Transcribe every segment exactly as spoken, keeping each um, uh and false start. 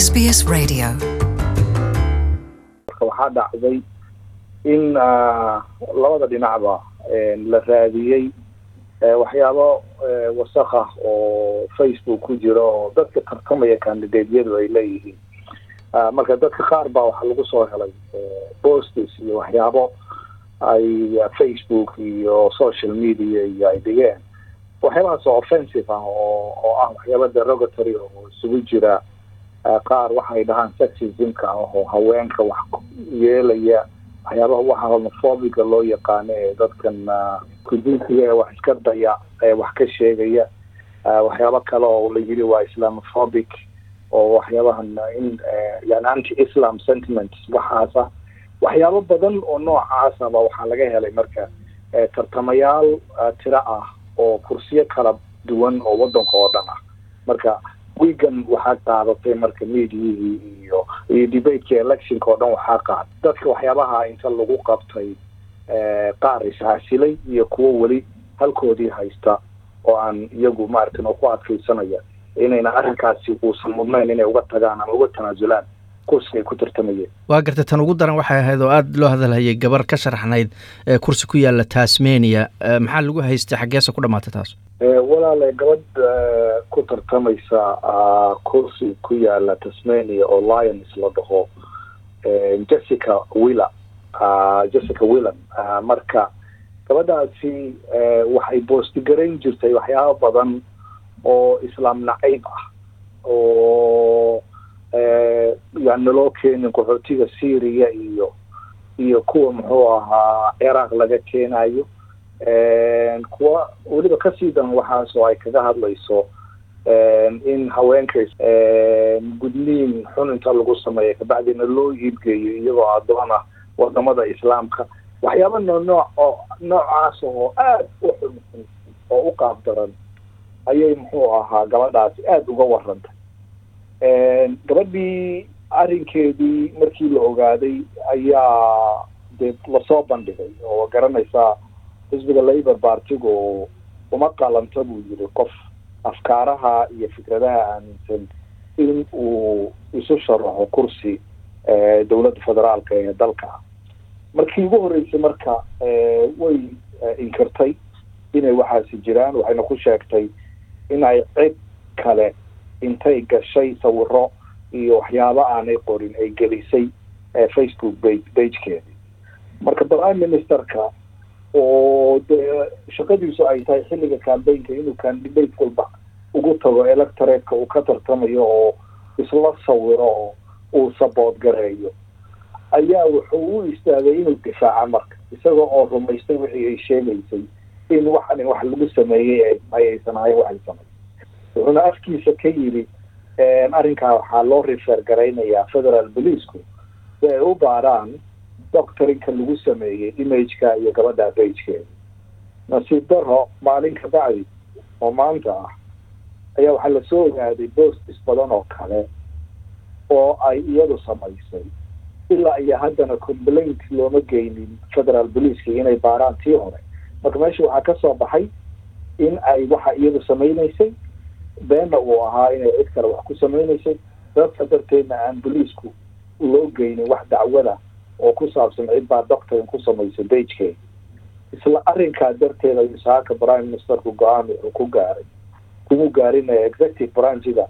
S B S Radio. waxaa dhacday in labada dhinacba la raadiyay waxyaabo wasakh ah oo Facebook ku jiro oo dadka tartamaya candidate'yadu ay leeyihiin marka dadka qaar baa waxa lagu soo helay posts iyo waxyaabo ay Facebook iyo social media iyo ay dhigeen waxyaabahaas oo offensive ah oo ah waxyaabo derogatory oo isugu jira qaar waxay dhahaan sexism-ka oo haweenka wax yeelaya waxyaabaha waxa homophobic loo yaqaan ee dadkan kudintiga wax iska daya ee wax ka sheegaya waxyaabo kale oo la yiri waa islamophobic oo waxyaabahan in yani anti-Islam sentiments waxaasa waxyaabo badan oo noocaas ah waxa laga helay marka tartamayaal tira ah oo kursiyo kala duwan oo wadanka oo dhan ah marka wigan waxaa qaadatay marka media iyo iyo debate election oo dhan waxaa qaad dadka waxyaabaha inta lagu qabtay ee qaar isaasilay iyo kuwo wali halkoodii haysta oo aan iyagu maartin oo ku adkaysanaya inayna arrinkaasi uusan mudnayn inay uga tagaan ama uga tanaasulaan kursiga ku tartamayeen waa gartay tan ugu daran waxay ahayd oo aad loo hadalhayay gabar ka sharaxnayd ee kursi ku yaala Tasmania maxaa lagu haystay xageesa ku dhamaatay taas ee walaal gabadh ku tartamaysa kursi ku yaala Tasmania oo Lions la dhaho ee Jessica Wheeler Jessica Wheeler marka gabadhaasi waxay post gareyn jirtay waxyaabo badan oo islaam nacayb ah oo ee yani loo keenin qaxootiga Syria iyo iyo kuwa muxuu ahaa Iraq laga keenayo ee kuwa waliba ka sii dan waxaas oo ay kaga hadlayso in haweenka ee gudniin xun inta lagu sameeyo kabacdina loo iibgeeyo iyagoo adoon ah wadamada islaamka waxyaabo nooc oo noocaas oo aad u xun oo u qaab daran ayay muxuu ahaa gabadhaasi aad uga warantay ee gabadhii arrinkeedii markii la ogaaday ayaa dee la soo bandhigay oo garanaysa xisbiga Labour Party-gu uma qalanta buu yiri qof afkaaraha iyo fikradaha aaminsan in uu isu sharaxo kursi ee dawladda federaalka ee dalka markii ugu horeysay marka ee way inkirtay inay waxaasi jiraan waxayna ku sheegtay in ay cid kale intay gashay sawiro iyo waxyaabo aanay qorin ay gelisay ee Facebook page-keeda marka prime ministerka oo shaqadiisu ay tahay xilliga campaign-ka inuu candidate walba ugu tago electorate-ka uu ka tartamayo oo isla sawiro oo uu support gareeyo ayaa wuxuu u istaagay inuu difaaco marka isagoo oo rumaystay wixii ay sheegaysay in waxan wax lagu sameeyay ay aysan ahayn wax ay sameeyay wuxuuna afkiisa ka yiri arrinkaa waxaa loo refer garaynayaa federal police-ku si ay u baaraan doctorinka lagu sameeyey image-ka iyo gabadha page-keeda nasiib daro maalin ka bacdi oo maanta ah ayaa waxaa lasoo ogaaday posts badan oo kale oo ay iyadu samaysay ilaa iyo haddana complaint looma geynin federal police-ka inay baaraan tii hore marka meesha waxaa ka soo baxay in ay waxa iyadu samaynaysay beena uu ahaa inay cid kale wax ku samaynaysay sababta darteedna aan police-ku loo geynin wax dacwada oo ku saabsan cid baa doctorin ku samaysay page-keeda isla arrinkaa darteed ayuu saaka prime ministerku go-aan wuxuu ku gaaray kuma gaarin executive branch-ga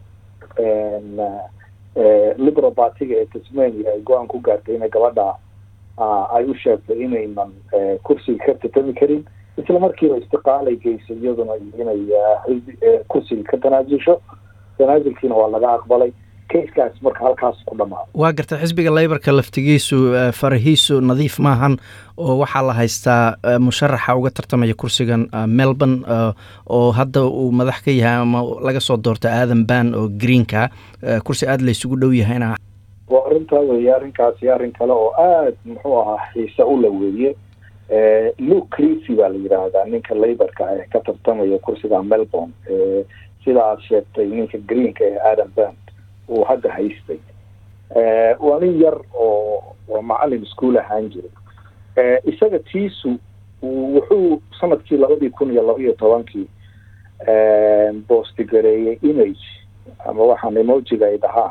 Liberal Party-ga ee Tasmania ay go-aan ku gaartay inay gabadha ay u sheegtay inaynan kursiga ka tartami karin isla markiiba istiqaalay geysay iyaduna inay kursiga ka tanaasusho tanaasulkiina waa laga aqbalay case-kaas marka halkaas ku dhamaa waa gartay xisbiga Labour-ka laftigiisu farahiisu nadiif maahan oo waxaa la haystaa musharaxa uga tartamaya kursigan Melbourne oo hadda uu madax ka yahay ama laga soo doortay Adam Ban oo Green-ka kursi aad la isugu dhow yahayna waa arrintaa weeye arrinkaasi arrin kale oo aad muxuu ahaa xiisa u la weeye ee Luke Creasy baa la yiraahdaa ninka Labour-ka ee ka tartamaya kursiga Melbourne ee sidaas sheegtay ninka Green-ka ee Adam Ban uu hadda haystay ee waa nin yar oo oo macallin iskuul ahaan jiray ee isaga tiisu wuxuu sanadkii labadii kun iyo laba iyo tobankii ee post gareeyay image ama waxaan emoji ay dhahaan oo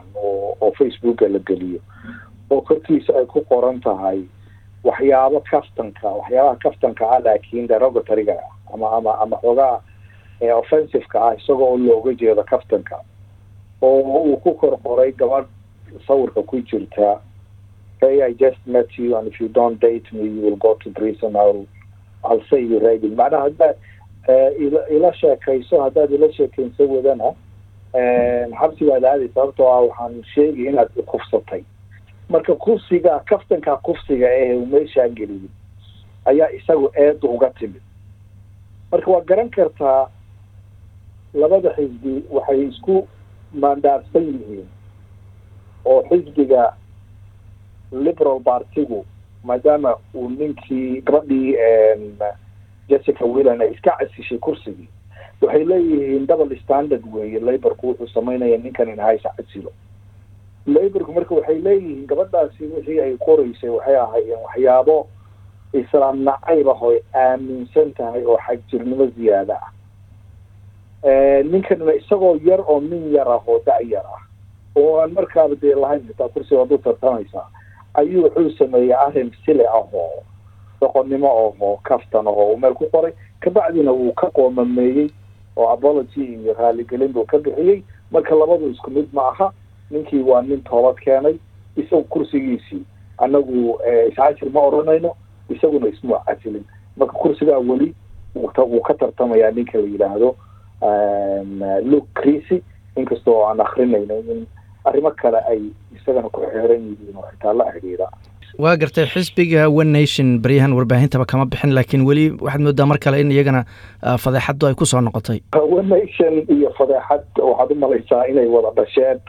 oo oo facebooka la geliyo oo korkiisa ay ku qoran tahay waxyaabo kaftanka waxyaabaha kaftanka ah laakiin derogatoryga ama ama ama xogaa offensiveka ah isagoo looga jeedo kaftanka oo uu ku kor qoray gabadh sawirka ku jirta hey I just met you and if you don't date me you will go to prison. I'll, I'll say you ready macnaha haddaad ila sheekayso haddaad ila sheekayso wadana xabsi baad aaday sababtoo ah waxaan sheegay inaad kufsatay marka kufsiga kaftanka kufsiga ee uu meeshaan geliyay ayaa isagu eed uga timid marka waa garan kartaa labada xisbi waxay isku maandaarsan yihiin oo xisbiga liberal partigu maadaama uu ninkii gabadhii Jessica Whelan ay iska casishay kursigii waxay leeyihiin double standard weeye laborku wuxuu sameynaya ninkan in haysa casilo laborku marka waxay leeyihiin gabadhaasi wixii ay qoraysay waxay ahaayeen waxyaabo islaam nacayb ah oo aaminsan tahay oo xagjirnimo ziyaada ah ninkanna isagoo yar oo min yar ah oo da' yar ah oo aan markaaba dee lahayn xitaa kursiga wadu tartamaysaa ayuu wuxuu sameeyey arrin sile ah oo doqonnimo oo kaftan oo meel ku qoray kabacdina wuu ka qoomameeyey oo apology iyo raaligelin buu ka bixiyey marka labadu isku mid ma aha ninkii waa nin toobad keenay isagu kursigiisii annagu iscashir ma oranayno isaguna ismu casilin marka kursigaa weli wuu ka tartamayaa ninka la yidhaahdo Luke Creasy inkastoo aan akrinayno in arrimo kale ay isagana ku xiran yihiin oo xitaa la xiriira waa gartay xisbiga One Nation baryahan warbaahintaba kama bixin laakiin weli waxaad moodaa mar kale in iyagana fadeexadu ay ku soo noqotay One Nation iyo fadeexad waxaad u malaysaa inay wada dhasheen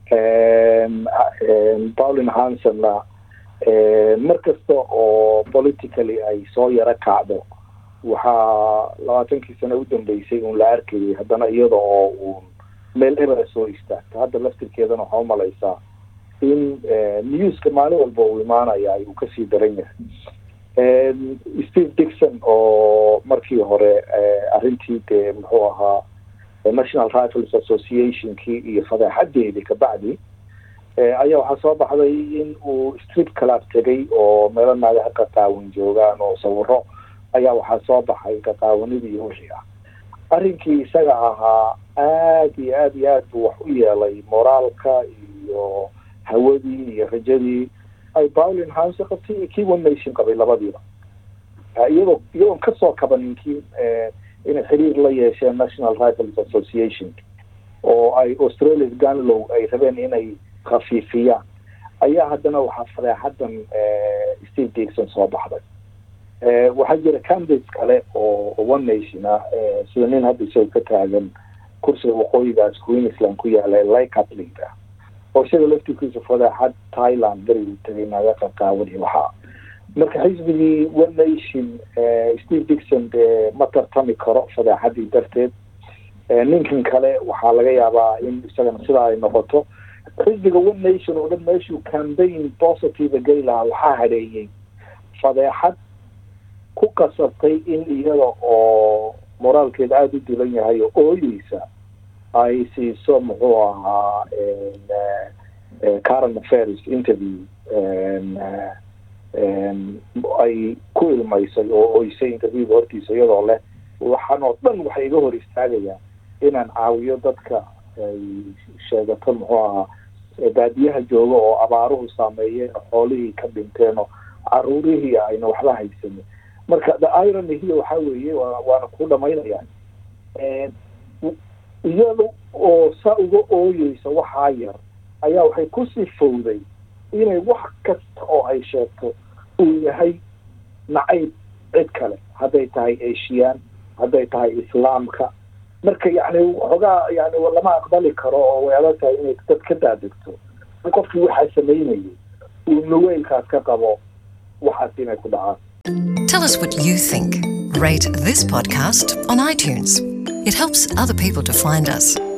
Pauline Hansonna markasta oo politically ay soo yara kacdo waxaa labaatankii sano u dambeysay un la arkayay haddana iyada oo uu meel eber soo istaagta hadda laftirkeedana waxaa u malaysaa in newska maalin walba uu imaanaya uu kasii daran yahay Steve Dixon oo markii hore arrintii dee muxuu ahaa National Rifles Association-kii iyo fadeexadeedii kabacdi ayaa waxaa soo baxday in uu strip club tegay oo meelo naagaha qaqaawan joogaan oo sawiro ayaa waxaa soo baxay qaqaawanidii iyo wixii ah arrinkii isaga ahaa aad iyo aad iyo aad buu wax u yeelay moraalka iyo hawadii iyo rajadii ay Pauline Hanson qabtay kii One Nation qabay labadiiba iyadoo iyadoo kasoo kabaninkiin inay xiriir la yeesheen National Rifles Association oo ay Australia Ganlow ay rabeen inay khafiifiyaan ayaa haddana waxaa fadeexadan Steve Dixon soo baxday waxaa jira candidates kale oo One Nation ah sida nin hadda isagoo ka taagan kursiga waqooyigaas Queensland ku yaala Leichhardt Linda oo isaga laftigiisa fadeexad Thailand beri tagay naga qaqaawan waxaa marka xisbigii One Nation Steve Dixon ma tartami karo fadeexadii darteed ninkan kale waxaa laga yaabaa in isagana sidaa ay noqoto xisbiga One Nation oo dhan meeshuu campaign positive gay lahaa waxaa hareeyey fadeexad ku qasabtay in iyada oo moraalkeeda aada u dilan yahay oo ooyeysa ay siiso muxuu ahaa current affairs interview ay ku ilmaysay oo ooysay interviewga hortiisa iyadoo leh waxaan oo dhan waxay iga hor istaagayaan inaan caawiyo dadka ay sheegato muxuu ahaa baadiyaha jooga oo abaaruhu saameeyeen xoolihii ka dhinteen oo caruurihii ayna waxba haysanin marka the irony here waxaa weeye waana ku dhamaynayaan iyada oo saa uga ooyeysa waxaa yar ayaa waxay ku sifowday inay wax kasta oo ay sheegto uu yahay nacayb cid kale hadday tahay Asian hadday tahay islaamka marka yacni xogaa yani lama aqbali karo oo way adag tahay inay dad ka daadegto qofkii waxaa sameynayay uu naweylkaas ka qabo waxaas inay ku dhacaan. Tell us what you think. Rate this podcast on iTunes. It helps other people to find us.